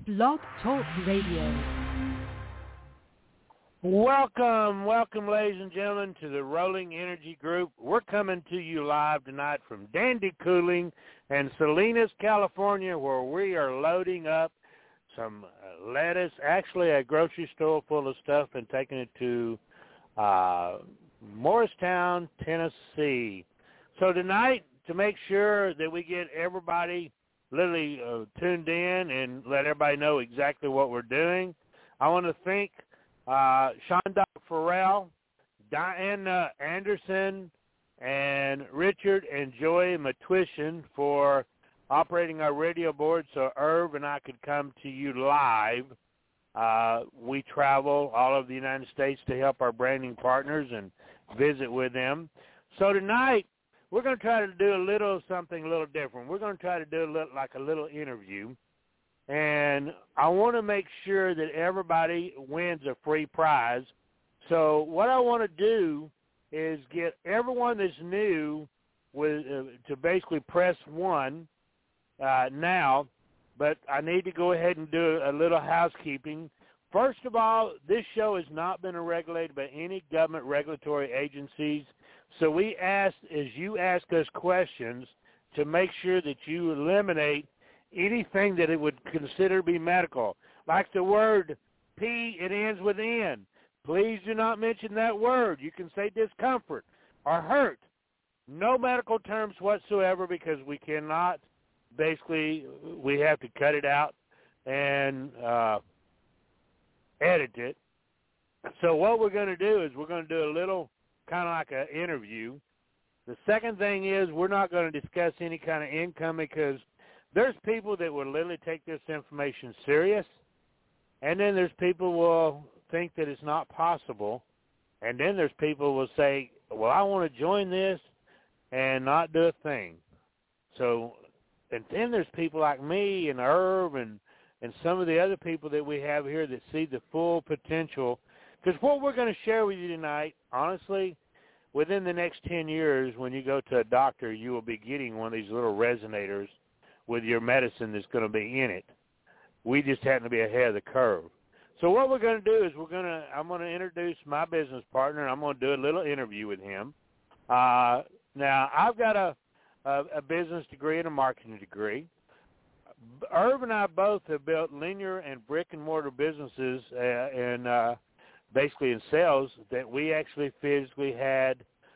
Blog Talk Radio. Welcome, ladies and gentlemen, to the Rolling Energy Group. We're coming to you live tonight from Dandy Cooling and Salinas, California, where we are loading up some lettuce, actually a grocery store full of stuff, and taking it to Morristown, Tennessee. So tonight, to make sure that we get everybody literally tuned in and let everybody know exactly what we're doing, I want to thank Sean Doc Farrell, Diana Anderson, and Richard and Joy Matwishin for operating our radio board so Irv and I could come to you live. We travel all over the United States to help our branding partners and visit with them. So tonight, we're going to try to do something a little different. We're going to try to do a little interview. And I want to make sure that everybody wins a free prize. So what I want to do is get everyone that's new to basically press 1 now, but I need to go ahead and do a little housekeeping. First of all, this show has not been regulated by any government regulatory agencies. So we ask, as you ask us questions, to make sure that you eliminate anything that it would consider to be medical. Like the word P, it ends with N. Please do not mention that word. You can say discomfort or hurt. No medical terms whatsoever, because we cannot, basically, we have to cut it out and edit it. So what we're going to do is we're going to do a little kind of like an interview. The second thing is we're not going to discuss any kind of income, because there's people that will literally take this information serious, and then there's people who will think that it's not possible, and then there's people who will say, well, I want to join this and not do a thing. So, and then there's people like me and Irv and some of the other people that we have here that see the full potential. Because what we're going to share with you tonight, honestly, within the next 10 years, when you go to a doctor, you will be getting one of these little resonators with your medicine that's going to be in it. We just happen to be ahead of the curve. So what we're going to do is I'm going to introduce my business partner, and I'm going to do a little interview with him. Now, I've got a business degree and a marketing degree. Irv and I both have built linear and brick-and-mortar businesses and basically in sales that we actually physically had.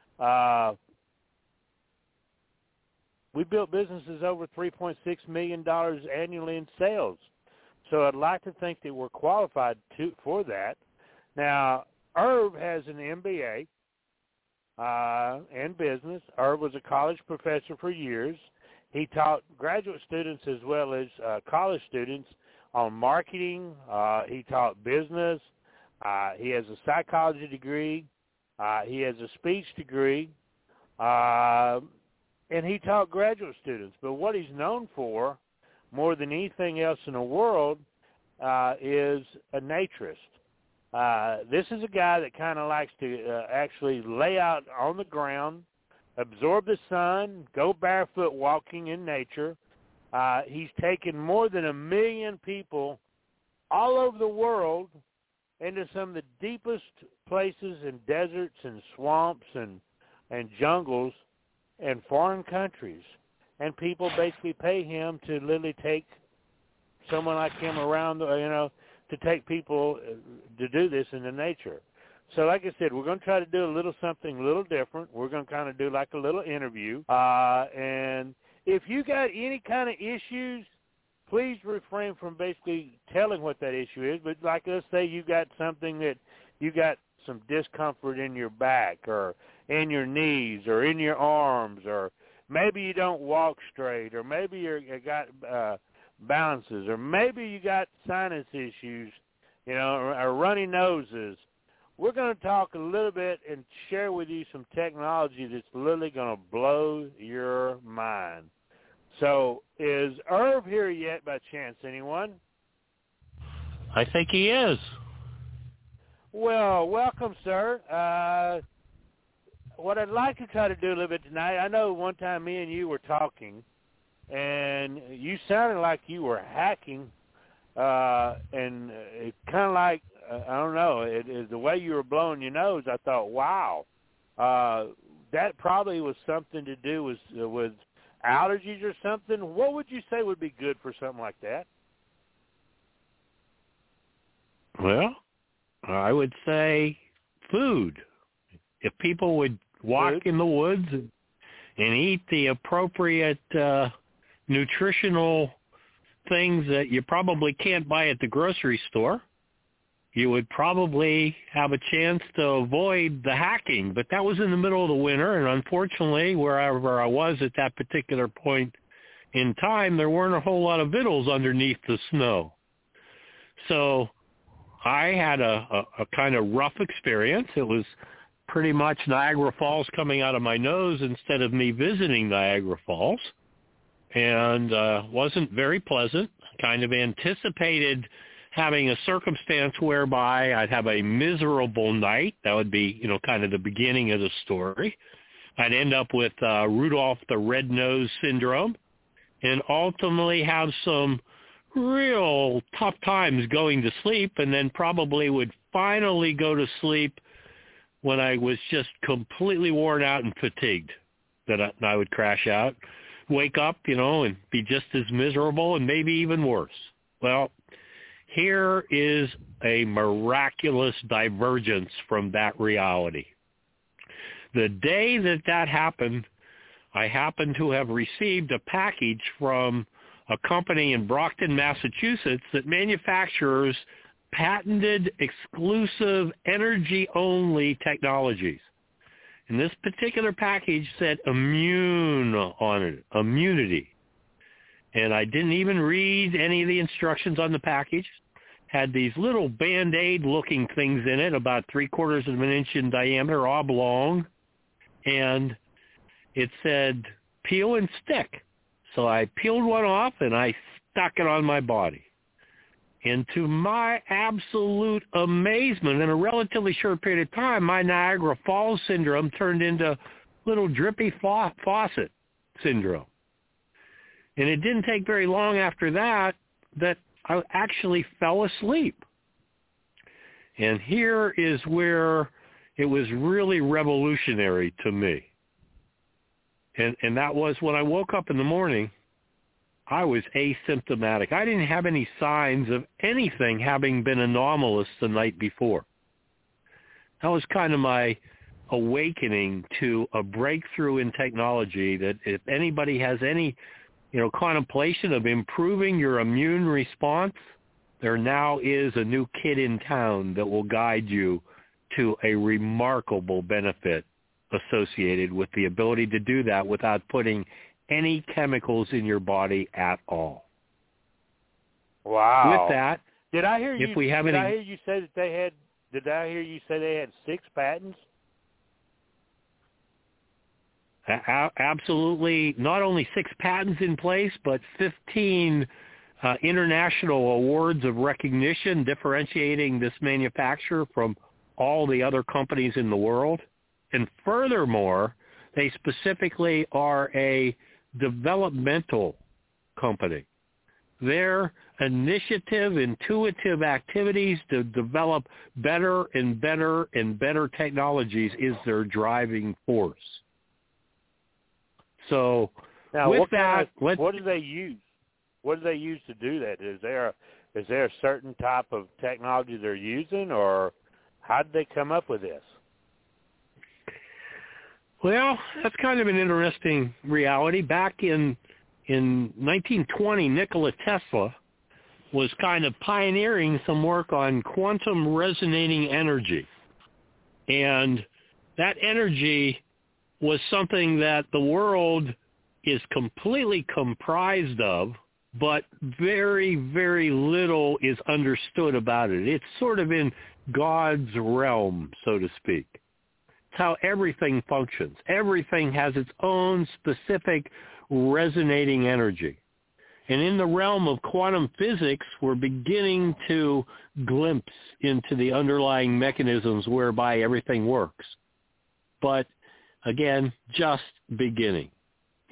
We built businesses over $3.6 million annually in sales. So I'd like to think that we're qualified for that. Now, Irv has an MBA in business. Irv was a college professor for years. He taught graduate students as well as college students on marketing. He taught business. He has a psychology degree. He has a speech degree. And he taught graduate students. But what he's known for, more than anything else in the world, is a naturist. This is a guy that kind of likes to actually lay out on the ground, absorb the sun, go barefoot walking in nature. He's taken more than 1 million people all over the world into some of the deepest places and deserts and swamps and jungles in foreign countries, and people basically pay him to literally take someone like him around, to take people to do this in the nature. So like I said, we're going to try to do something a little different. We're going to kind of do like a little interview. And if you got any kind of issues, please refrain from basically telling what that issue is. But like, let's say you got something that you got some discomfort in your back or in your knees or in your arms, or maybe you don't walk straight, or maybe you got balances, or maybe you got sinus issues, or runny noses. We're going to talk a little bit and share with you some technology that's literally going to blow your mind. So is Irv here yet by chance, anyone? I think he is. Well, welcome, sir. What I'd like to try to do a little bit tonight, I know one time me and you were talking, and you sounded like you were hacking and it kind of like, I don't know, the way you were blowing your nose, I thought, wow, that probably was something to do with allergies or something. What would you say would be good for something like that? Well, I would say food. If people would walk in the woods and eat the appropriate nutritional things that you probably can't buy at the grocery store, you would probably have a chance to avoid the hacking. But that was in the middle of the winter, and unfortunately, wherever I was at that particular point in time, there weren't a whole lot of victuals underneath the snow. So I had a kind of rough experience. It was pretty much Niagara Falls coming out of my nose instead of me visiting Niagara Falls, and wasn't very pleasant. Kind of anticipated having a circumstance whereby I'd have a miserable night. That would be, kind of the beginning of the story. I'd end up with Rudolph the Red-Nosed Syndrome and ultimately have some real tough times going to sleep, and then probably would finally go to sleep when I was just completely worn out and fatigued, that I would crash out, wake up, and be just as miserable and maybe even worse. Well, here is a miraculous divergence from that reality. The day that happened, I happened to have received a package from a company in Brockton, Massachusetts that manufactures patented exclusive energy-only technologies. And this particular package said immune on it, immunity. And I didn't even read any of the instructions on the package. Had these little Band-Aid looking things in it, about 3/4 of an inch in diameter, oblong. And it said, peel and stick. So I peeled one off and I stuck it on my body. And to my absolute amazement, in a relatively short period of time, my Niagara Falls syndrome turned into little drippy faucet syndrome. And it didn't take very long after that I actually fell asleep. And here is where it was really revolutionary to me. And that was when I woke up in the morning, I was asymptomatic. I didn't have any signs of anything having been anomalous the night before. That was kind of my awakening to a breakthrough in technology, that if anybody has any, contemplation of improving your immune response, there now is a new kid in town that will guide you to a remarkable benefit associated with the ability to do that without putting any chemicals in your body at all. Wow. With that, did I hear you say that they had? Did I hear you say they had 6 patents? Absolutely. Not only 6 patents in place, but 15 international awards of recognition differentiating this manufacturer from all the other companies in the world. And furthermore, they specifically are a developmental company. Their initiative, intuitive activities to develop better and better and better technologies is their driving force. So now, with what do they use? What do they use to do that? Is there a certain type of technology they're using, or how did they come up with this? Well, that's kind of an interesting reality. Back in 1920, Nikola Tesla was kind of pioneering some work on quantum resonating energy. And that energy was something that the world is completely comprised of, but very, very little is understood about it. It's sort of in God's realm, so to speak. It's how everything functions. Everything has its own specific resonating energy. And in the realm of quantum physics, we're beginning to glimpse into the underlying mechanisms whereby everything works. But again, just beginning.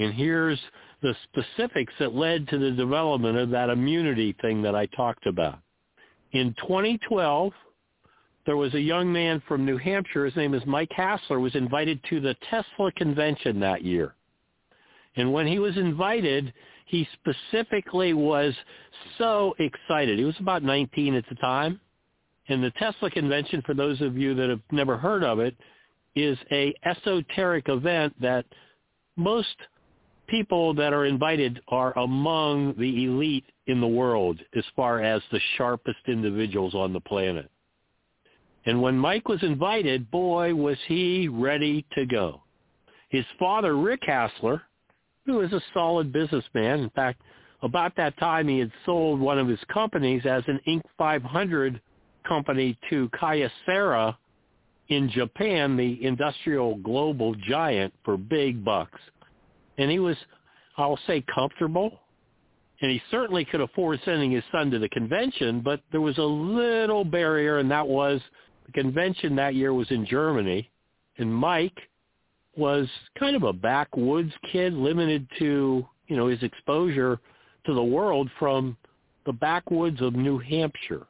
And here's the specifics that led to the development of that immunity thing that I talked about. In 2012, there was a young man from New Hampshire, his name is Mike Hassler, was invited to the Tesla convention that year. And when he was invited, he specifically was so excited. He was about 19 at the time. And the Tesla convention, for those of you that have never heard of it, is a esoteric event that most people that are invited are among the elite in the world as far as the sharpest individuals on the planet. And when Mike was invited, boy, was he ready to go. His father, Rick Hassler, who is a solid businessman. In fact, about that time he had sold one of his companies as an Inc. 500 company to Kyocera in Japan, the industrial global giant, for big bucks. And he was, I'll say, comfortable. And he certainly could afford sending his son to the convention, but there was a little barrier, and that was the convention that year was in Germany. And Mike was kind of a backwoods kid, limited to, his exposure to the world from the backwoods of New Hampshire.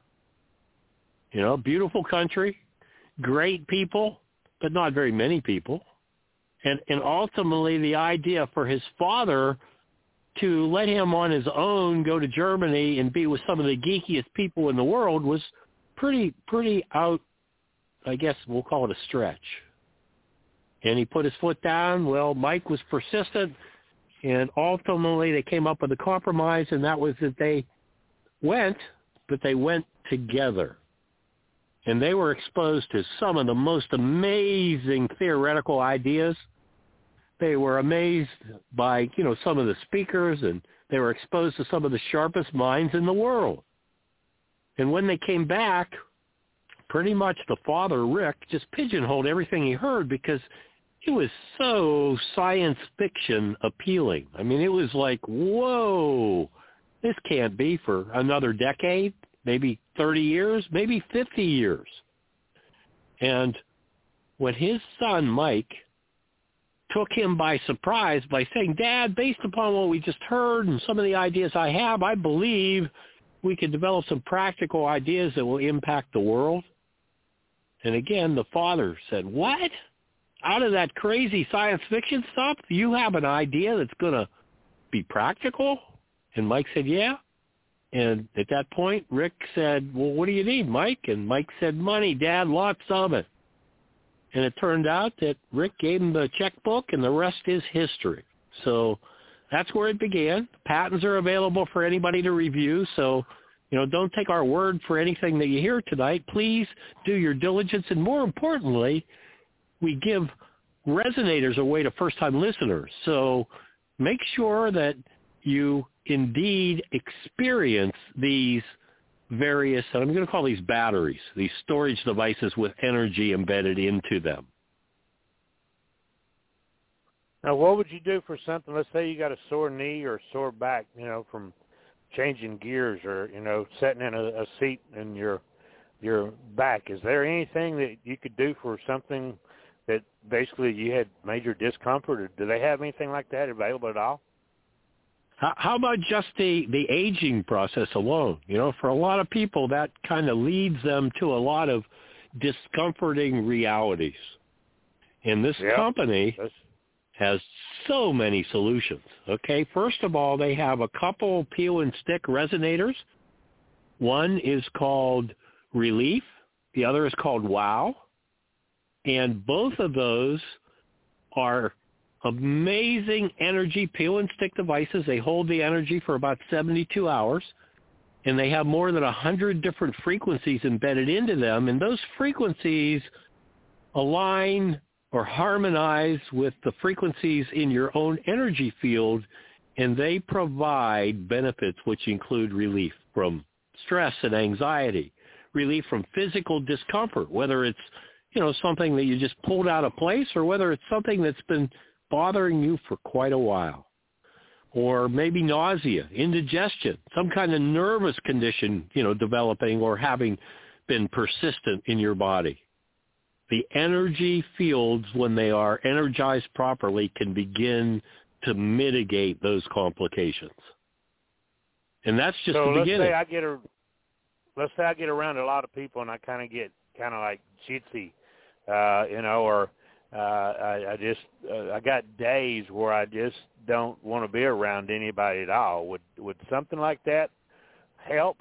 Beautiful country, great people, but not very many people. And ultimately the idea for his father to let him on his own go to Germany and be with some of the geekiest people in the world was pretty out, I guess we'll call it a stretch. And he put his foot down. Well, Mike was persistent, and ultimately they came up with a compromise, and that was that they went, but they went together. And they were exposed to some of the most amazing theoretical ideas. They were amazed by, some of the speakers, and they were exposed to some of the sharpest minds in the world. And when they came back, pretty much the father, Rick, just pigeonholed everything he heard because it was so science fiction appealing. I mean, it was like, whoa, this can't be for another decade, maybe 30 years, maybe 50 years. And when his son, Mike, took him by surprise by saying, Dad, based upon what we just heard and some of the ideas I have, I believe we could develop some practical ideas that will impact the world. And again, the father said, what? Out of that crazy science fiction stuff, you have an idea that's going to be practical? And Mike said, yeah. And at that point, Rick said, well, what do you need, Mike? And Mike said, money, Dad, lots of it. And it turned out that Rick gave him the checkbook, and the rest is history. So that's where it began. Patents are available for anybody to review. So, don't take our word for anything that you hear tonight. Please do your diligence. And more importantly, we give resonators away to first-time listeners. So make sure that you indeed experience these various, and I'm going to call these batteries, these storage devices with energy embedded into them. Now, what would you do for something? Let's say you got a sore knee or a sore back, from changing gears or, sitting in a seat in your back. Is there anything that you could do for something that basically you had major discomfort? Or do they have anything like that available at all? How about just the aging process alone? For a lot of people, that kind of leads them to a lot of discomforting realities. And this company has so many solutions. Okay, first of all, they have a couple peel and stick resonators. One is called Relief. The other is called Wow. And both of those are amazing energy peel and stick devices. They hold the energy for about 72 hours, and they have more than 100 different frequencies embedded into them, and those frequencies align or harmonize with the frequencies in your own energy field, and they provide benefits which include relief from stress and anxiety, relief from physical discomfort, whether it's something that you just pulled out of place or whether it's something that's been bothering you for quite a while, or maybe nausea, indigestion, some kind of nervous condition, developing or having been persistent in your body. The energy fields, when they are energized properly, can begin to mitigate those complications. And that's just so the beginning. Let's say I get around a lot of people and I kind of get like jitsi, or I got days where I just don't want to be around anybody at all. Would something like that help?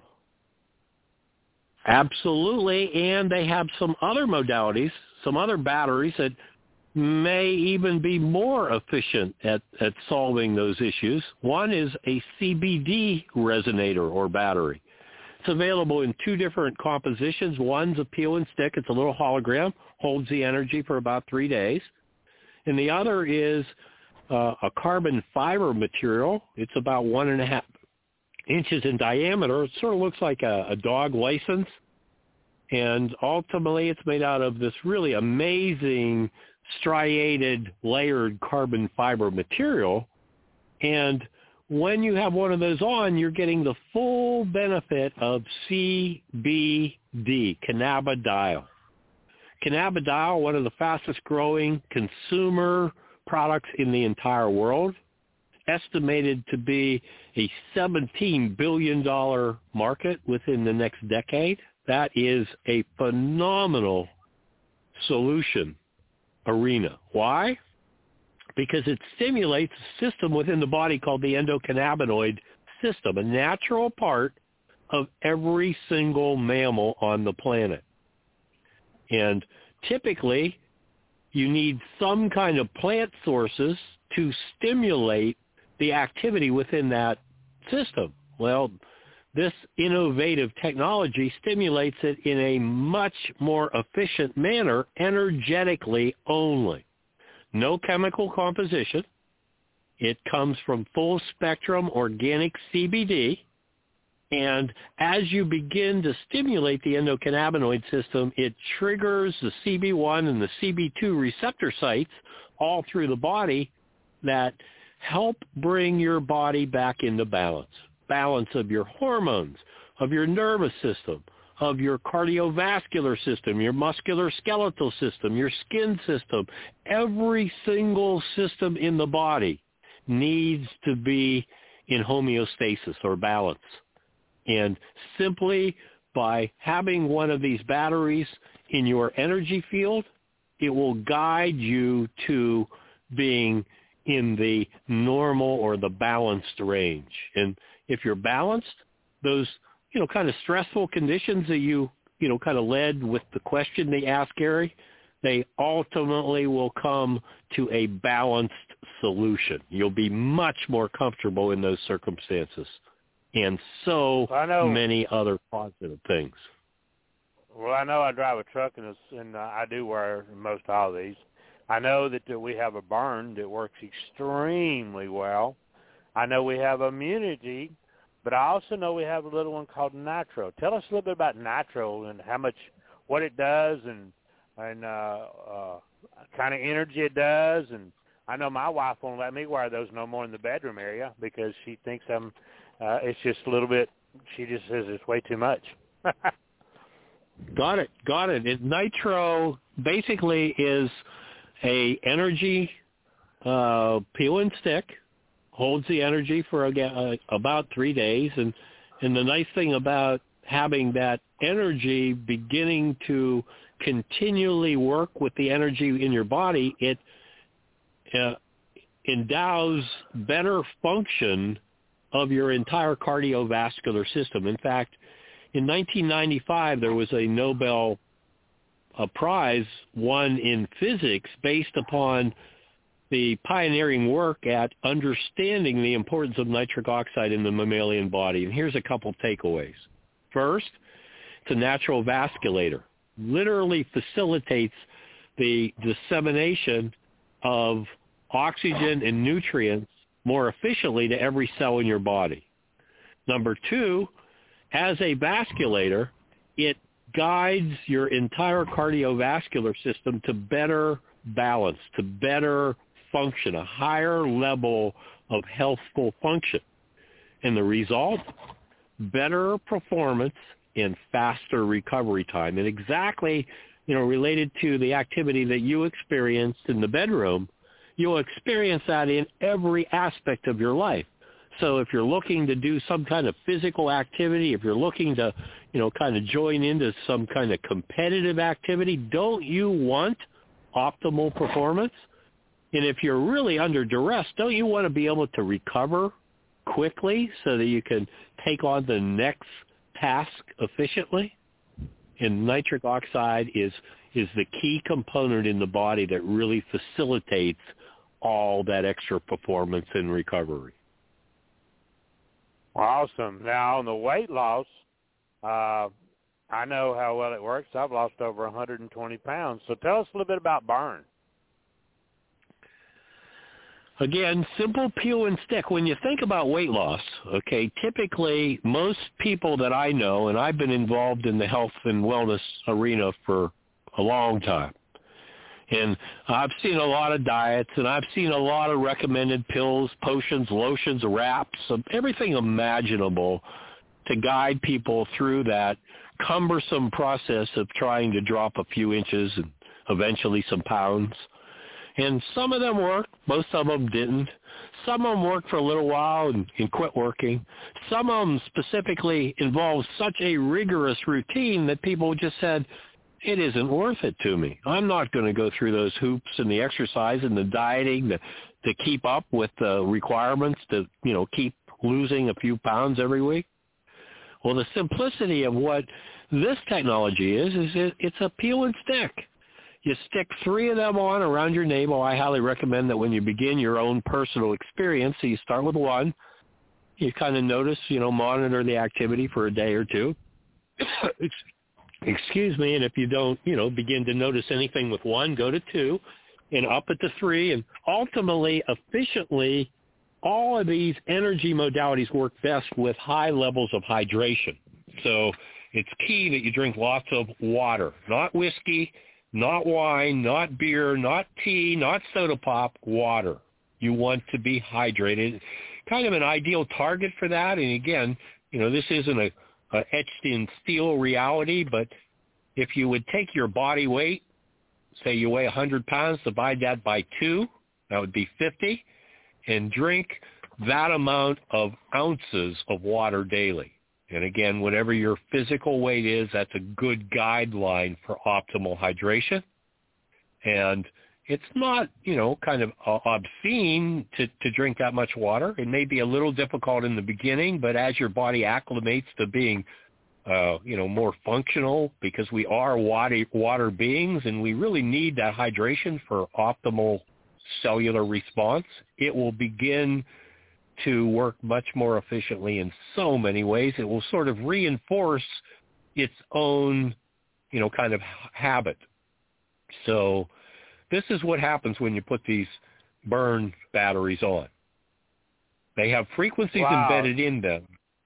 Absolutely, and they have some other modalities, some other batteries that may even be more efficient at solving those issues. One is a CBD resonator or battery. It's available in 2 different compositions. One's a peel and stick. It's a little hologram, holds the energy for about 3 days. And the other is a carbon fiber material. It's about 1.5 inches in diameter. It sort of looks like a dog license. And ultimately, it's made out of this really amazing striated, layered carbon fiber material. And when you have one of those on, you're getting the full benefit of CBD, cannabidiol. Cannabidiol, one of the fastest growing consumer products in the entire world, estimated to be a $17 billion market within the next decade. That is a phenomenal solution arena. Why? Because it stimulates a system within the body called the endocannabinoid system, a natural part of every single mammal on the planet. And typically, you need some kind of plant sources to stimulate the activity within that system. Well, this innovative technology stimulates it in a much more efficient manner, energetically only. No chemical composition. It comes from full-spectrum organic CBD. And as you begin to stimulate the endocannabinoid system, it triggers the CB1 and the CB2 receptor sites all through the body that help bring your body back into balance. Balance of your hormones, of your nervous system, of your cardiovascular system, your musculoskeletal system, your skin system. Every single system in the body needs to be in homeostasis or balance. And simply by having one of these batteries in your energy field, it will guide you to being in the normal or the balanced range. And if you're balanced, those kind of stressful conditions that you kind of led with the question they asked, Gary, they ultimately will come to a balanced solution. You'll be much more comfortable in those circumstances, and so many other positive things. Well, I know I drive a truck, and I do wear most all these. I know that we have a burn that works extremely well. I know we have immunity, but I also know we have a little one called Nitro. Tell us a little bit about Nitro and what it does, and kind of energy it does. And I know my wife won't let me wear those no more in the bedroom area because she thinks it's just a little bit. She just says it's way too much. Got it. Nitro basically is a energy peel and stick. Holds the energy for about 3 days. And the nice thing about having that energy beginning to continually work with the energy in your body, it endows better function of your entire cardiovascular system. In fact, in 1995, there was a Nobel Prize won in physics based upon the pioneering work at understanding the importance of nitric oxide in the mammalian body. And here's a couple takeaways. First, it's a natural vasculator. Literally facilitates the dissemination of oxygen and nutrients more efficiently to every cell in your body. Number two, as a vasculator, it guides your entire cardiovascular system to better balance, to better function, a higher level of healthful function. And the result, better performance and faster recovery time. And exactly, related to the activity that you experienced in the bedroom, you'll experience that in every aspect of your life. So if you're looking to do some kind of physical activity, if you're looking to, kind of join into some kind of competitive activity, don't you want optimal performance? And if you're really under duress, don't you want to be able to recover quickly so that you can take on the next task efficiently? And nitric oxide is the key component in the body that really facilitates all that extra performance and recovery. Awesome. Now, on the weight loss, I know how well it works. I've lost over 120 pounds. So tell us a little bit about Burn. Again, simple peel and stick. When you think about weight loss, okay, typically most people that I know, and I've been involved in the health and wellness arena for a long time, and I've seen a lot of diets, and I've seen a lot of recommended pills, potions, lotions, wraps, everything imaginable to guide people through that cumbersome process of trying to drop a few inches and eventually some pounds. And some of them worked. Most of them didn't. Some of them worked for a little while and quit working. Some of them specifically involved such a rigorous routine that people just said, it isn't worth it to me. I'm not going to go through those hoops and the exercise and the dieting to keep up with the requirements to, keep losing a few pounds every week. Well, the simplicity of what this technology is it's a peel and stick. You stick 3 of them on around your navel. I highly recommend that when you begin your own personal experience, so you start with 1. You kind of notice, monitor the activity for a day or 2. Excuse me. And if you don't, begin to notice anything with 1, go to 2 and up at the 3. And ultimately, efficiently, all of these energy modalities work best with high levels of hydration. So it's key that you drink lots of water, not whiskey, not wine, not beer, not tea, not soda pop, water. You want to be hydrated. Kind of an ideal target for that. And again, this isn't a etched in steel reality, but if you would take your body weight, say you weigh 100 pounds, divide that by 2, that would be 50, and drink that amount of ounces of water daily. And again, whatever your physical weight is, that's a good guideline for optimal hydration. And it's not, kind of obscene to drink that much water. It may be a little difficult in the beginning, but as your body acclimates to being, more functional, because we are water beings and we really need that hydration for optimal cellular response, it will begin to work much more efficiently in so many ways. It will sort of reinforce its own, kind of habit. So this is what happens when you put these Burn batteries on. They have frequencies embedded in them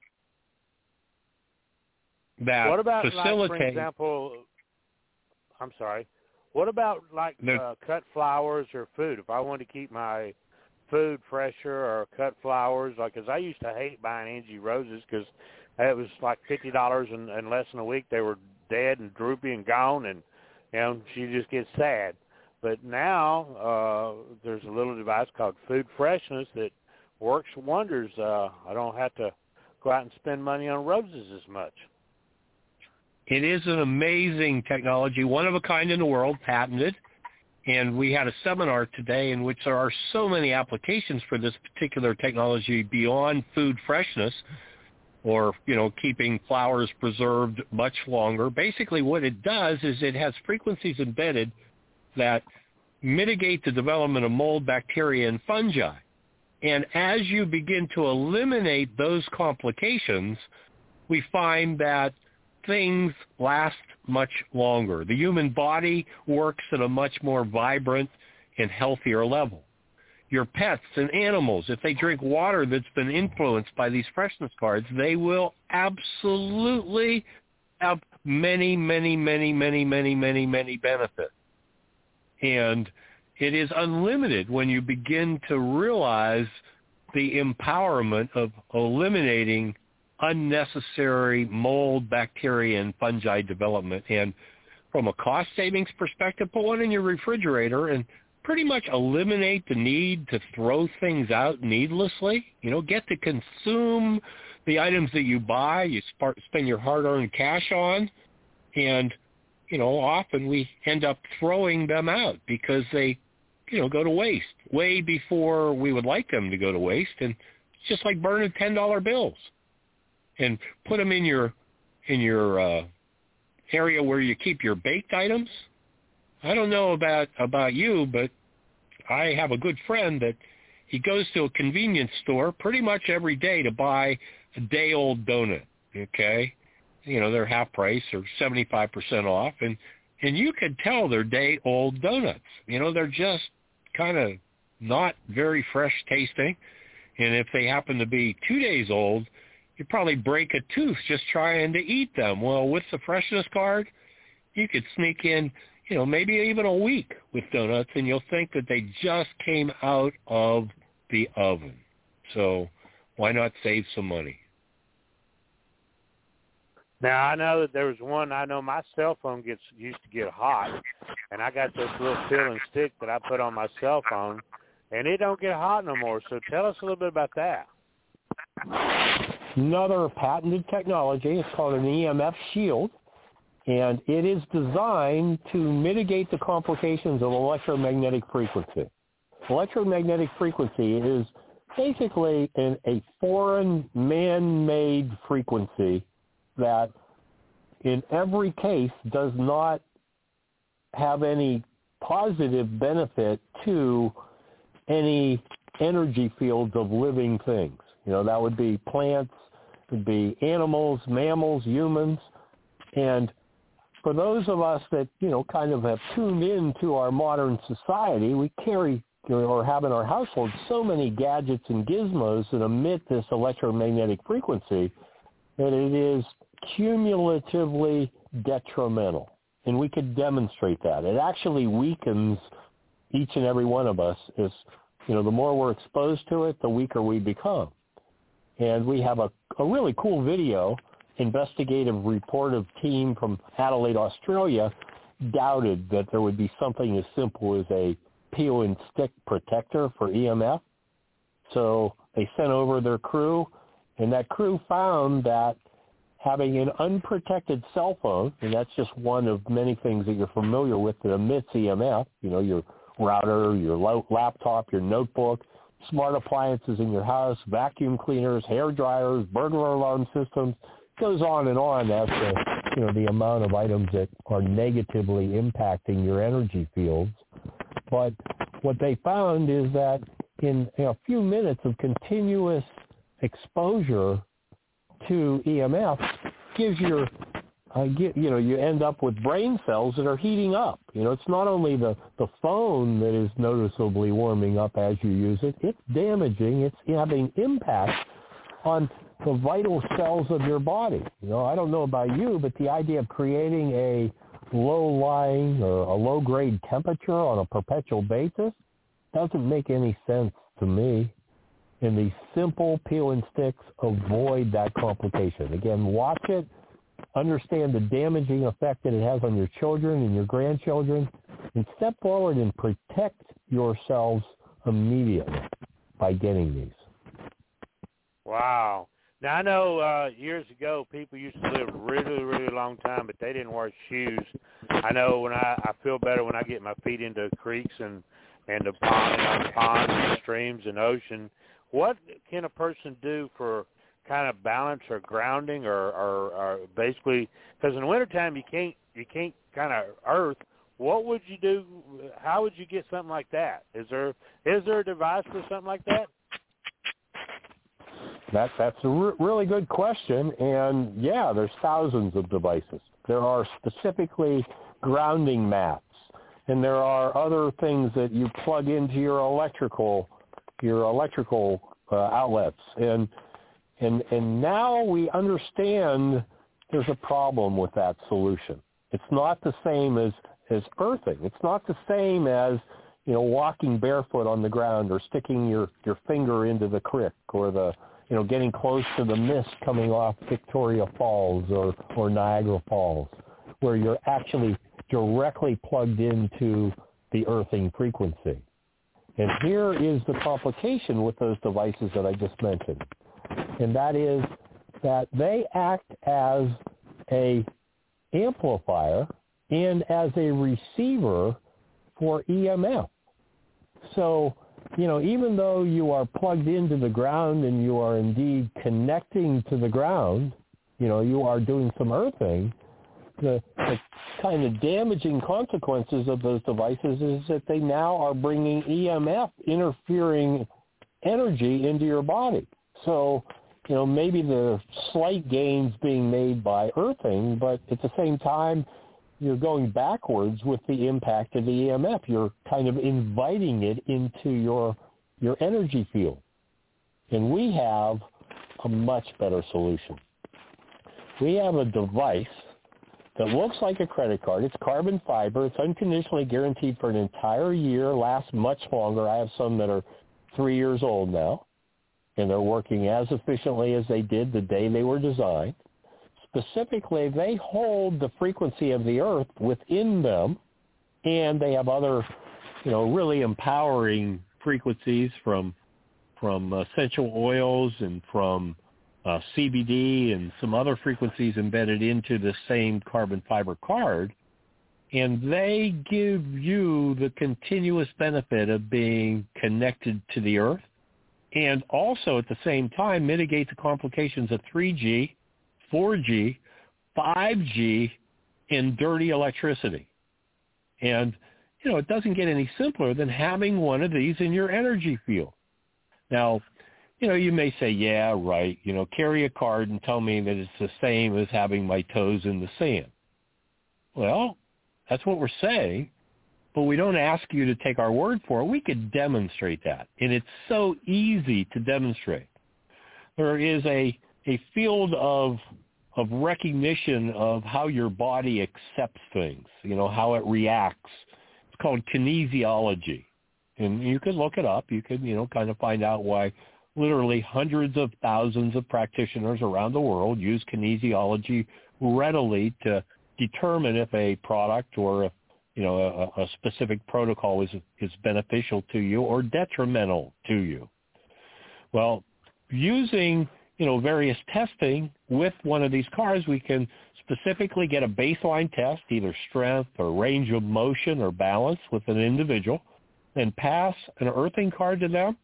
that what about, facilitate. Like, for example, I'm sorry. What about cut flowers or food? If I want to keep my food fresher or cut flowers, because I used to hate buying Angie roses because it was like $50 and less than a week. They were dead and droopy and gone, and she just gets sad. But now there's a little device called Food Freshness that works wonders. I don't have to go out and spend money on roses as much. It is an amazing technology, one of a kind in the world, patented. And we had a seminar today in which there are so many applications for this particular technology beyond food freshness or, keeping flowers preserved much longer. Basically what it does is it has frequencies embedded that mitigate the development of mold, bacteria, and fungi. And as you begin to eliminate those complications, we find that things last much longer. The human body works at a much more vibrant and healthier level. Your pets and animals, if they drink water that's been influenced by these freshness cards, they will absolutely have many, many, many, many, many, many, many benefits. And it is unlimited when you begin to realize the empowerment of eliminating unnecessary mold, bacteria, and fungi development. And from a cost savings perspective, put one in your refrigerator and pretty much eliminate the need to throw things out needlessly. Get to consume the items that you buy, you spend your hard-earned cash on, and, often we end up throwing them out because they, go to waste way before we would like them to go to waste. And it's just like burning $10 bills and put them in your area where you keep your baked items. I don't know about you, but I have a good friend that he goes to a convenience store pretty much every day to buy a day-old donut, okay? They're half price or 75% off, and you can tell they're day-old donuts. They're just kind of not very fresh tasting, and if they happen to be 2 days old, you probably break a tooth just trying to eat them. Well, with the freshness card, you could sneak in, maybe even a week with donuts, and you'll think that they just came out of the oven. So why not save some money? Now, I know that there was one, I know my cell phone used to get hot, and I got this little peel and stick that I put on my cell phone, and it don't get hot no more. So tell us a little bit about that. Another patented technology. It's called an EMF shield, and it is designed to mitigate the complications of electromagnetic frequency. Electromagnetic frequency is basically a foreign man-made frequency that in every case does not have any positive benefit to any energy fields of living things. That would be plants, would be animals, mammals, humans. And for those of us that, kind of have tuned into our modern society, we carry or have in our household so many gadgets and gizmos that emit this electromagnetic frequency that it is cumulatively detrimental. And we could demonstrate that. It actually weakens each and every one of us. The more we're exposed to it, the weaker we become. And we have a really cool video. Investigative reportive team from Adelaide, Australia, doubted that there would be something as simple as a peel and stick protector for EMF. So they sent over their crew, and that crew found that having an unprotected cell phone, and that's just one of many things that you're familiar with that emits EMF, your router, your laptop, your notebook, smart appliances in your house, vacuum cleaners, hair dryers, burglar alarm systems, goes on and on as to, the amount of items that are negatively impacting your energy fields. But what they found is that in a few minutes of continuous exposure to EMF gives you end up with brain cells that are heating up. It's not only the phone that is noticeably warming up as you use it, it's damaging, it's having impact on the vital cells of your body. I don't know about you, but the idea of creating a low-lying or a low-grade temperature on a perpetual basis doesn't make any sense to me. And these simple peel and sticks avoid that complication. Again, watch it, understand the damaging effect that it has on your children and your grandchildren, and step forward and protect yourselves immediately by getting these. Wow. Now, I know years ago people used to live really, really long time, but they didn't wear shoes. I know when I feel better when I get my feet into creeks and the ponds and streams and ocean. What can a person do for kind of balance or grounding or basically, because in the wintertime you can't kind of earth. What would you do? How would you get something like that? Is there a device for something like that? That's a really good question, and yeah, there's thousands of devices. There are specifically grounding mats, and there are other things that you plug into your electrical outlets, and now we understand there's a problem with that solution. It's not the same as earthing. It's not the same as walking barefoot on the ground or sticking your finger into the creek or getting close to the mist coming off Victoria Falls or Niagara Falls, where you're actually directly plugged into the earthing frequency. And here is the complication with those devices that I just mentioned. And that is that they act as a amplifier and as a receiver for EMF. So, even though you are plugged into the ground and you are indeed connecting to the ground, you are doing some earthing, the kind of damaging consequences of those devices is that they now are bringing EMF interfering energy into your body. So, maybe the slight gains being made by earthing, but at the same time, you're going backwards with the impact of the EMF. You're kind of inviting it into your energy field. And we have a much better solution. We have a device that looks like a credit card. It's carbon fiber. It's unconditionally guaranteed for an entire year, lasts much longer. I have some that are 3 years old now, and they're working as efficiently as they did the day they were designed. Specifically, they hold the frequency of the earth within them, and they have other, really empowering frequencies from essential oils and from CBD and some other frequencies embedded into the same carbon fiber card, and they give you the continuous benefit of being connected to the earth, and also at the same time mitigate the complications of 3G, 4G, 5G, and dirty electricity. And, it doesn't get any simpler than having one of these in your energy field. Now, you may say, yeah, right, carry a card and tell me that it's the same as having my toes in the sand. Well, that's what we're saying, but we don't ask you to take our word for it. We could demonstrate that, and it's so easy to demonstrate. There is a field of recognition of how your body accepts things, how it reacts. It's called kinesiology, and you can look it up. You can, kind of find out why literally hundreds of thousands of practitioners around the world use kinesiology readily to determine if a product or a specific protocol is beneficial to you or detrimental to you. Well, using various testing with one of these cards, we can specifically get a baseline test, either strength or range of motion or balance with an individual, then pass an earthing card to them,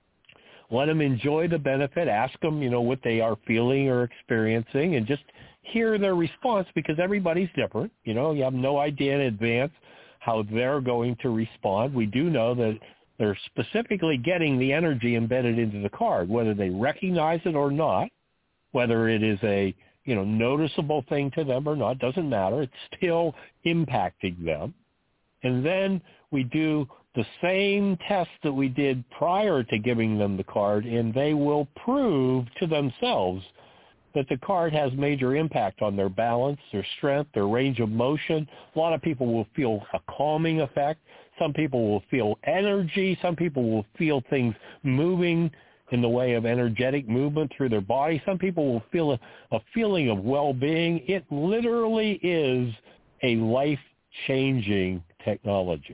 let them enjoy the benefit, ask them, what they are feeling or experiencing, and just hear their response, because everybody's different. You have no idea in advance how they're going to respond. We do know that they're specifically getting the energy embedded into the card, whether they recognize it or not, whether it is a noticeable thing to them or not, doesn't matter. It's still impacting them. And then we do the same test that we did prior to giving them the card, and they will prove to themselves that the card has major impact on their balance, their strength, their range of motion. A lot of people will feel a calming effect. Some people will feel energy. Some people will feel things moving in the way of energetic movement through their body. Some people will feel a feeling of well-being. It literally is a life-changing technology.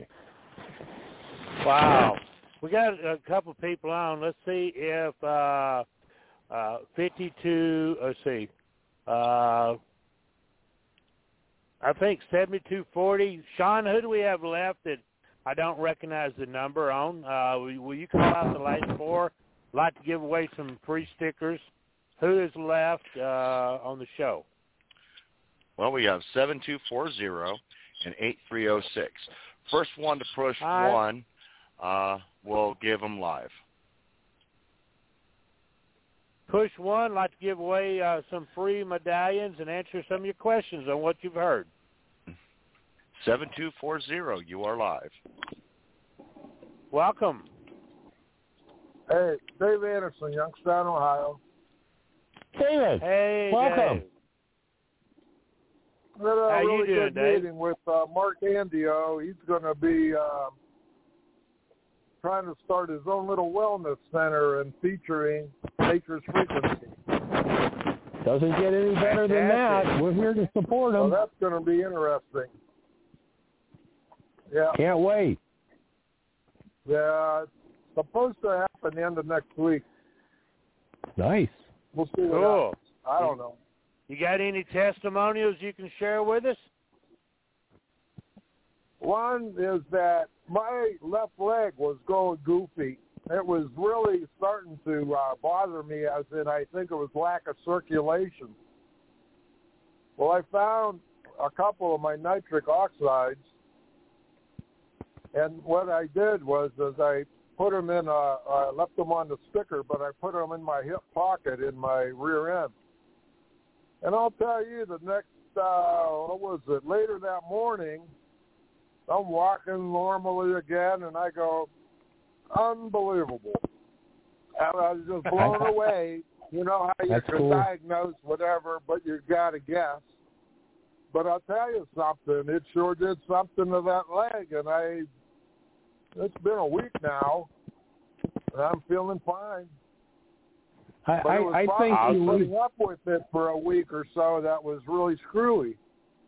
Wow. We got a couple of people on. Let's see if 52, let's see, I think 7240. Sean, who do we have left that I don't recognize the number on? Will you call out the last four? I'd like to give away some free stickers. Who is left on the show? Well, we have 7240 and 8306. First one to push one, we'll give them live. Push one, I'd like to give away some free medallions and answer some of your questions on what you've heard. 7240, you are live. Welcome. Hey, Dave Anderson, Youngstown, Ohio. David, hey, welcome. Dave. We had a How you really doing, good Dave? meeting with Mark Andio. He's going to be trying to start his own little wellness center and featuring nature's frequency. Doesn't get any better than that. We're here to support So him. that's going to be interesting. Yeah. Can't wait. Yeah, it's supposed to happen the end of next week. Nice. We'll see what Cool. happens. I don't know. You got any testimonials you can share with us? One is that my left leg was going goofy. It was really starting to bother me, as in I think it was lack of circulation. Well, I found a couple of my nitric oxides, and what I did was I put them in, I left them on the sticker, but I put them in my hip pocket in my rear end. And I'll tell you, the next, later that morning, I'm walking normally again, and I go, unbelievable. And I was just blown away. You know how you can diagnose whatever, but you got to guess. But I'll tell you something, it sure did something to that leg, and it's been a week now, and I'm feeling fine. I think putting up with it for a week or so that was really screwy.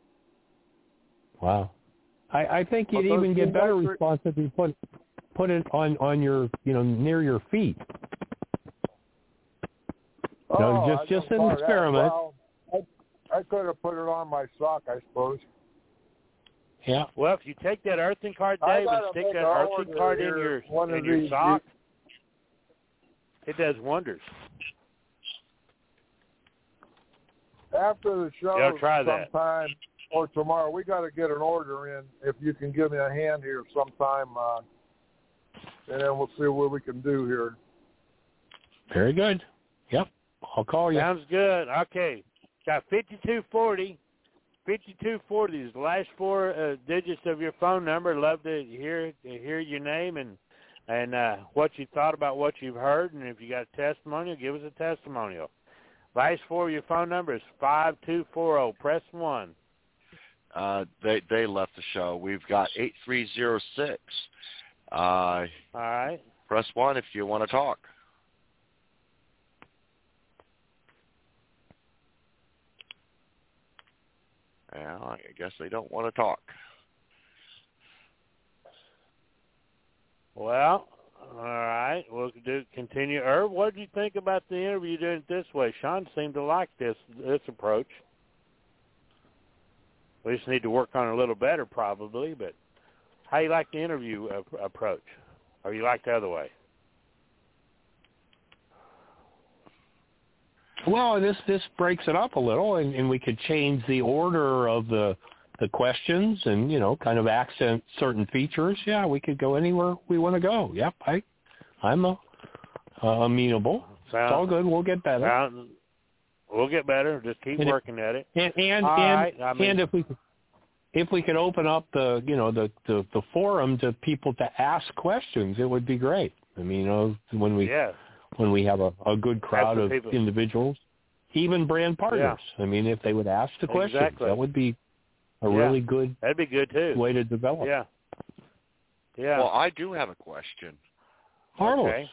Wow. I think you'd even get better response if you put it on your, near your feet. Just an experiment. Well, I could have put it on my sock, I suppose. Yeah. Well, if you take that earthing card, Dave, and stick that earthing card in your sock, it does wonders. After the show, try sometime or tomorrow, we got to get an order in. If you can give me a hand here sometime, and then we'll see what we can do here. Very good. Yep, I'll call you. Sounds good. Okay, got 5240. 5240 is the last four digits of your phone number. Love to hear your name and what you thought about what you've heard, and if you got a testimonial, give us a testimonial. Last four of your phone number is 5240. Press 1. They left the show. We've got 8306. All right. Press 1 if you want to talk. Well, I guess they don't want to talk. Well, all right. We'll continue. Irv, what did you think about the interview doing it this way? Sean seemed to like this approach. We just need to work on it a little better probably, but how you like the interview approach? Or you like the other way? Well, this breaks it up a little, and we could change the order of the questions and, kind of accent certain features. Yeah, we could go anywhere we want to go. Yep, I'm amenable. It's all good. We'll get better. We'll get better. Just keep working at it. And if we could open up the forum to people to ask questions, it would be great. I mean, when we have a good crowd of individuals, even brand partners. Yeah. I mean, if they would ask the questions, that would be a really good. That'd be good too. Way to develop. Yeah. Yeah. Well, I do have a question. Marvelous.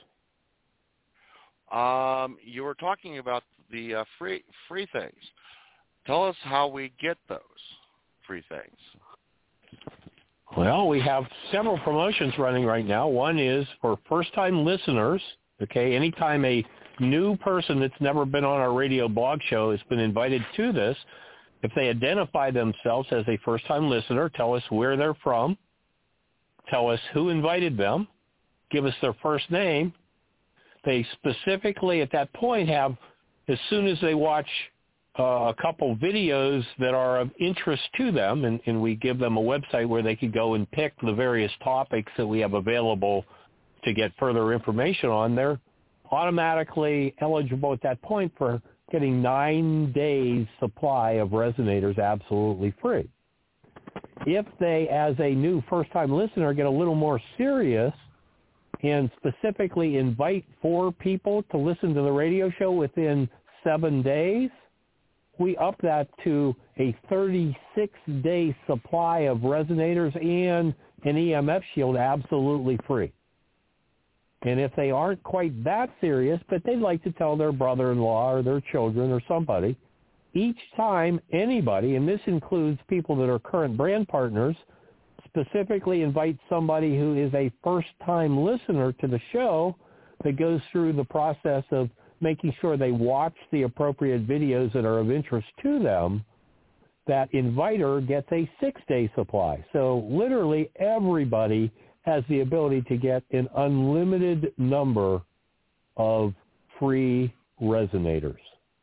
Okay. You were talking about the free things. Tell us how we get those free things. Well, we have several promotions running right now. One is for first-time listeners. Okay, anytime a new person that's never been on our radio blog show has been invited to this, if they identify themselves as a first-time listener, tell us where they're from, tell us who invited them, give us their first name. They specifically at that point have, as soon as they watch a couple videos that are of interest to them, and we give them a website where they could go and pick the various topics that we have available to get further information on, they're automatically eligible at that point for getting 9 days supply of Resonators absolutely free. If they, as a new first-time listener, get a little more serious and specifically invite 4 people to listen to the radio show within 7 days, we up that to a 36-day supply of Resonators and an EMF shield absolutely free. And if they aren't quite that serious, but they'd like to tell their brother-in-law or their children or somebody, each time anybody, and this includes people that are current brand partners, specifically invite somebody who is a first-time listener to the show that goes through the process of making sure they watch the appropriate videos that are of interest to them, that inviter gets a 6-day supply. So literally everybody has the ability to get an unlimited number of free resonators.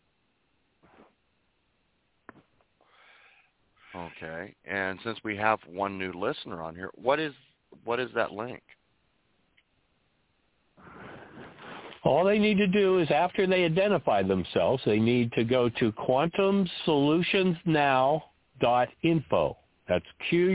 Okay. And since we have one new listener on here, what is that link? All they need to do is, after they identify themselves, they need to go to quantumsolutionsnow.info. That's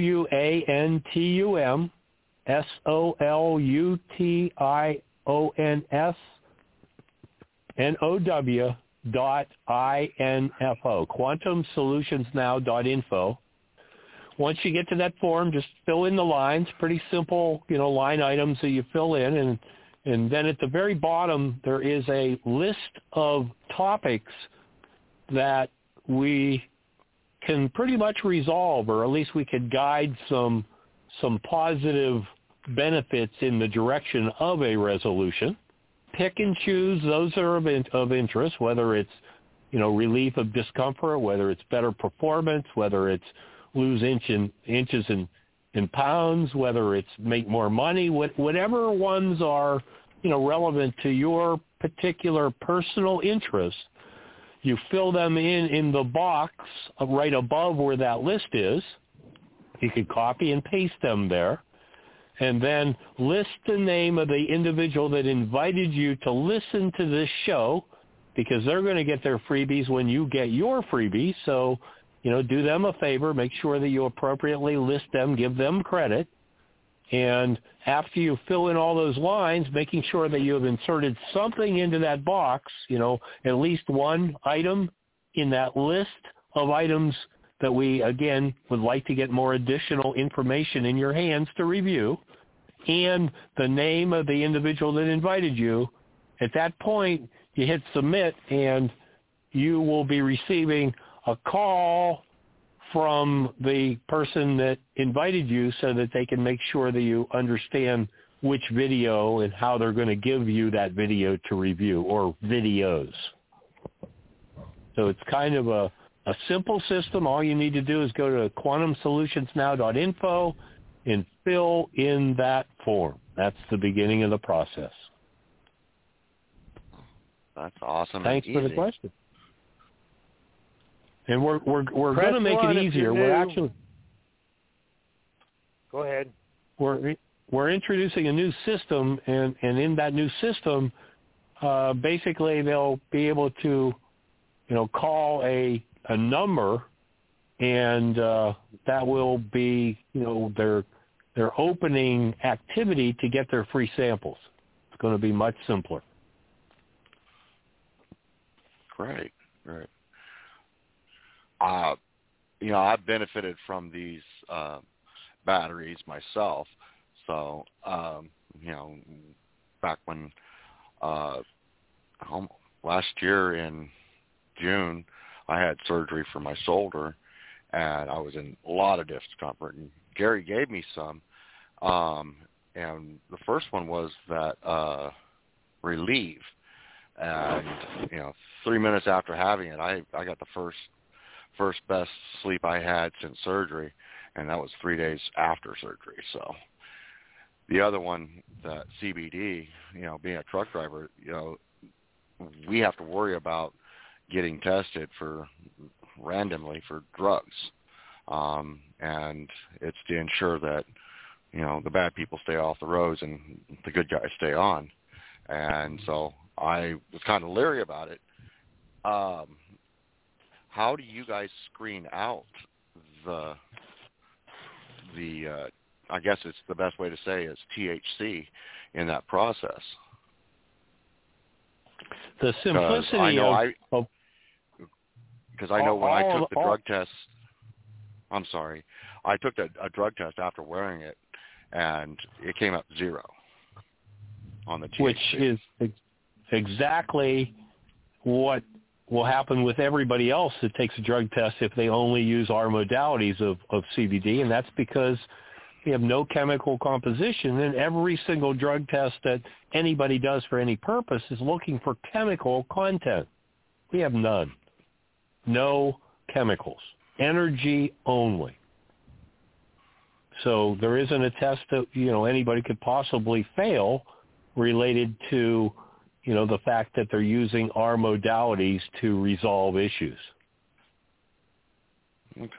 QUANTUMSOLUTIONSNOW.info. quantumsolutionsnow.info. Once you get to that form, just fill in the lines, pretty simple, line items that you fill in, and then at the very bottom, there is a list of topics that we can pretty much resolve, or at least we could guide some positive benefits in the direction of a resolution. Pick and choose those that are of interest, whether it's, relief of discomfort, whether it's better performance, whether it's lose inches in pounds, whether it's make more money, whatever ones are, relevant to your particular personal interest, you fill them in the box right above where that list is. You could copy and paste them there, and then list the name of the individual that invited you to listen to this show, because they're going to get their freebies when you get your freebies. So, do them a favor, make sure that you appropriately list them, give them credit. And after you fill in all those lines, making sure that you have inserted something into that box, at least one item in that list of items that we, again, would like to get more additional information in your hands to review, and the name of the individual that invited you. At that point, you hit submit, and you will be receiving a call from the person that invited you so that they can make sure that you understand which video and how they're going to give you that video to review, or videos. So it's kind of a simple system. All you need to do is go to quantumsolutionsnow.info and fill in that form. That's the beginning of the process. That's awesome. Thanks for the question. And we're going to make it easier. We're actually. Go ahead. We're introducing a new system, and in that new system, basically they'll be able to, call a number, and that will be, their opening activity to get their free samples. It's going to be much simpler. Great. I've benefited from these batteries myself. So, back when last year in June, I had surgery for my shoulder, and I was in a lot of discomfort. And Gary gave me some, and the first one was that Relieve. And 3 minutes after having it, I got the first best sleep I had since surgery, and that was 3 days after surgery. So the other one, that CBD, being a truck driver, we have to worry about getting tested randomly for drugs, and it's to ensure that the bad people stay off the roads and the good guys stay on. And so I was kind of leery about it. How do you guys screen out the I guess it's the best way to say is THC in that process? The simplicity because I know when I took the drug test, I took a drug test after wearing it, and it came up 0 on the THC. Which is exactly what will happen with everybody else that takes a drug test if they only use our modalities of CBD, and that's because We have no chemical composition, and every single drug test that anybody does for any purpose is looking for chemical content. We have none. No chemicals. Energy only. So there isn't a test that, anybody could possibly fail related to, the fact that they're using our modalities to resolve issues. Okay.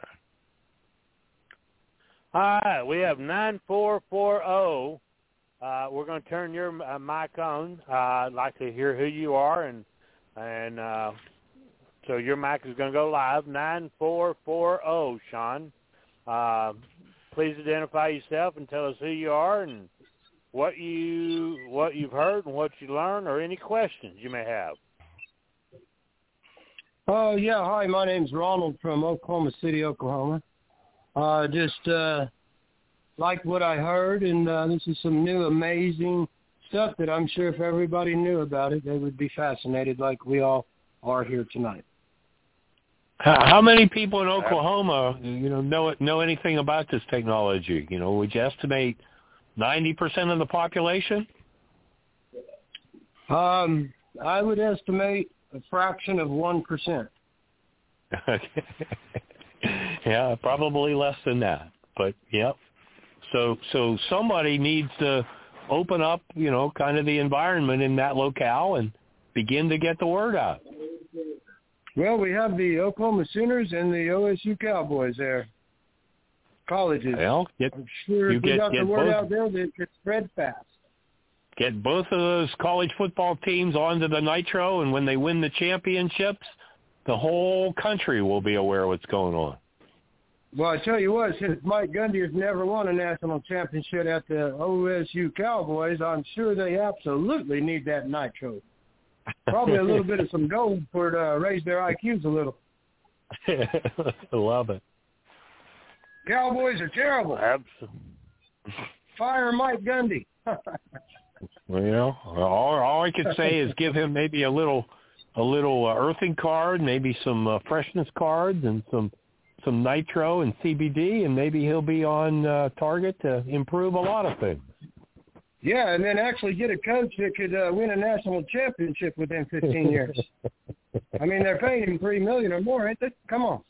All right, we have 9440. We're going to turn your mic on. I'd like to hear who you are, and so your mic is going to go live. 9440, Sean. Please identify yourself and tell us who you are and what you've heard and what you learned, or any questions you may have. Oh, yeah. Hi, my name's Ronald from Oklahoma City, Oklahoma. Just liked what I heard, and this is some new, amazing stuff that I'm sure if everybody knew about it, they would be fascinated like we all are here tonight. How many people in Oklahoma, know anything about this technology? Would you estimate 90% of the population? I would estimate a fraction of 1%. Yeah, probably less than that. But yep. So somebody needs to open up, kind of the environment in that locale and begin to get the word out. Well, we have the Oklahoma Sooners and the OSU Cowboys there. Colleges. Well, I'm sure if we got the word out there, that it could spread fast. Get both of those college football teams onto the Nitro, and when they win the championships, the whole country will be aware of what's going on. Well, I tell you what, since Mike Gundy has never won a national championship at the OSU Cowboys, I'm sure they absolutely need that Nitro. Probably a little bit of some gold for to raise their IQs a little. I love it. Cowboys are terrible. Absolutely. Fire Mike Gundy. Well, all I could say is give him maybe a little earthing card, maybe some freshness cards, and some nitro and CBD, and maybe he'll be on target to improve a lot of things. Yeah, and then actually get a coach that could win a national championship within 15 years. I mean, they're paying him $3 million or more, ain't they? Come on.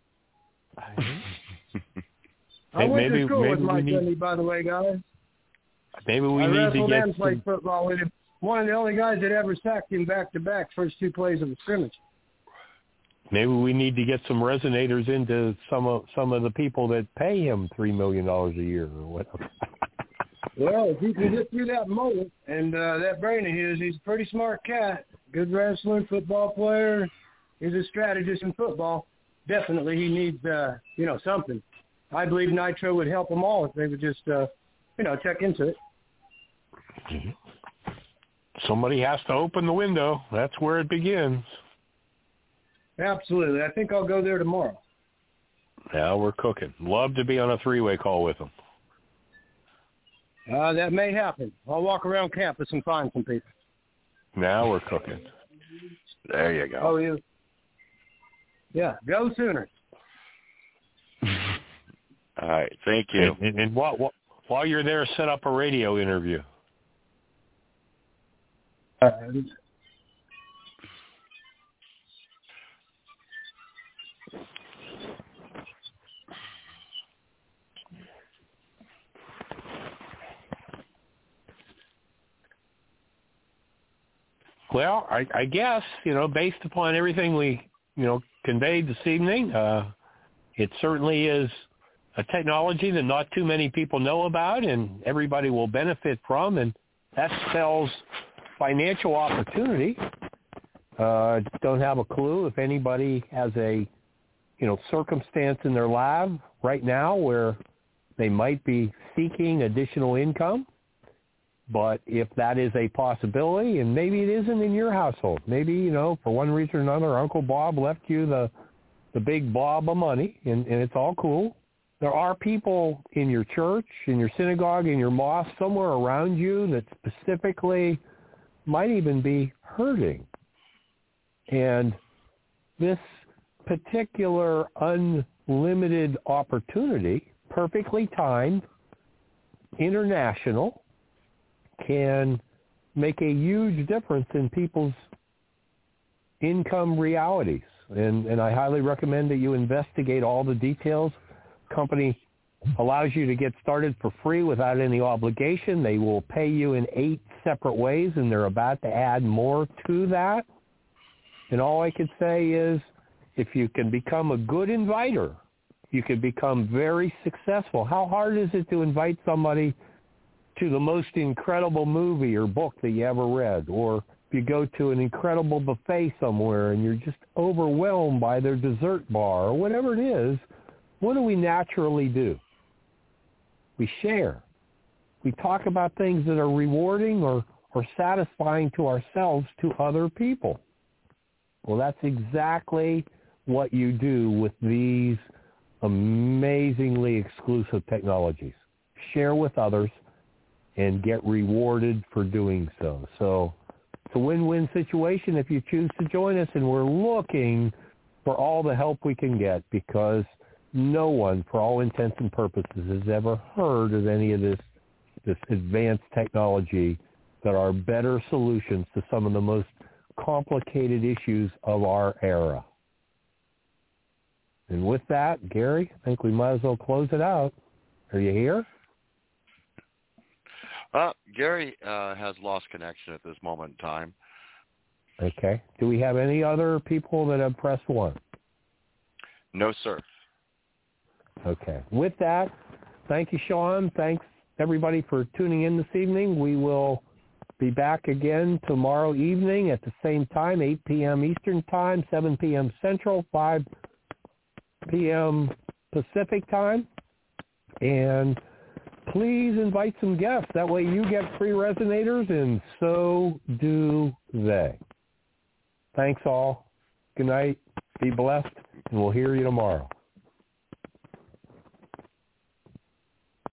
I went to school with Mike Gundy, by the way, guys. Maybe we need to get. I wrestled and played football with him. One of the only guys that ever sacked him back-to-back first two plays of the scrimmage. Maybe we need to get some resonators into some of the people that pay him $3 million a year or whatever. Well, if he can get through that mold and that brain of his, he's a pretty smart cat. Good wrestler, football player. He's a strategist in football. Definitely he needs, something. I believe Nitro would help them all if they would just, check into it. Mm-hmm. Somebody has to open the window. That's where it begins. Absolutely. I think I'll go there tomorrow. Yeah, we're cooking. Love to be on a three-way call with them. That may happen. I'll walk around campus and find some people. Now we're cooking. There you go. Oh, yeah. Yeah, go Sooners. All right, thank you. And while you're there, set up a radio interview. Well, I guess, based upon everything we, conveyed this evening, it certainly is a technology that not too many people know about and everybody will benefit from, and that spells financial opportunity. Don't have a clue if anybody has a, circumstance in their lab right now where they might be seeking additional income. But if that is a possibility, and maybe it isn't in your household, maybe, for one reason or another, Uncle Bob left you the big blob of money, and it's all cool. There are people in your church, in your synagogue, in your mosque, somewhere around you that specifically might even be hurting. And this particular unlimited opportunity, perfectly timed, international can make a huge difference in people's income realities. And I highly recommend that you investigate all the details. Company allows you to get started for free without any obligation. They will pay you in 8 separate ways, and they're about to add more to that. And all I could say is, if you can become a good inviter, you can become very successful. How hard is it to invite somebody to the most incredible movie or book that you ever read? Or if you go to an incredible buffet somewhere and you're just overwhelmed by their dessert bar or whatever it is, what do we naturally do? We share. We talk about things that are rewarding or satisfying to ourselves to other people. Well, that's exactly what you do with these amazingly exclusive technologies. Share with others and get rewarded for doing so. So it's a win-win situation if you choose to join us, and we're looking for all the help we can get, because no one, for all intents and purposes, has ever heard of any of this advanced technology that are better solutions to some of the most complicated issues of our era. And with that, Gary, I think we might as well close it out. Are you here? Gary has lost connection at this moment in time. Okay. Do we have any other people that have pressed 1? No, sir. Okay. With that, thank you, Sean. Thanks, everybody, for tuning in this evening. We will be back again tomorrow evening at the same time, 8 p.m. Eastern Time, 7 p.m. Central, 5 p.m. Pacific Time. And please invite some guests. That way you get free resonators, and so do they. Thanks all. Good night. Be blessed, and we'll hear you tomorrow.